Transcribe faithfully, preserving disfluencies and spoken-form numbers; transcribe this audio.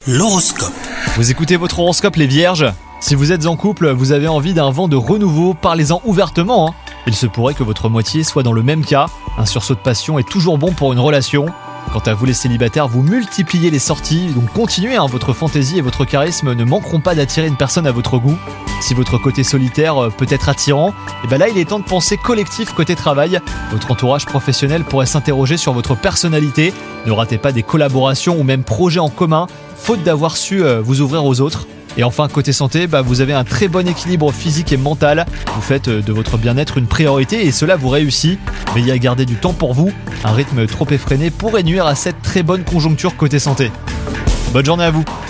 L'horoscope. Vous écoutez votre horoscope les vierges ? Si vous êtes en couple, vous avez envie d'un vent de renouveau, parlez-en ouvertement. Hein. Il se pourrait que votre moitié soit dans le même cas. Un sursaut de passion est toujours bon pour une relation. Quant à vous les célibataires, vous multipliez les sorties, donc continuez, hein, votre fantaisie et votre charisme ne manqueront pas d'attirer une personne à votre goût. Si votre côté solitaire peut être attirant, et ben là il est temps de penser collectif côté travail. Votre entourage professionnel pourrait s'interroger sur votre personnalité. Ne ratez pas des collaborations ou même projets en commun, faute d'avoir su euh, vous ouvrir aux autres. Et enfin, côté santé, bah, vous avez un très bon équilibre physique et mental. Vous faites de votre bien-être une priorité et cela vous réussit. Veillez à garder du temps pour vous. Un rythme trop effréné pourrait nuire à cette très bonne conjoncture côté santé. Bonne journée à vous!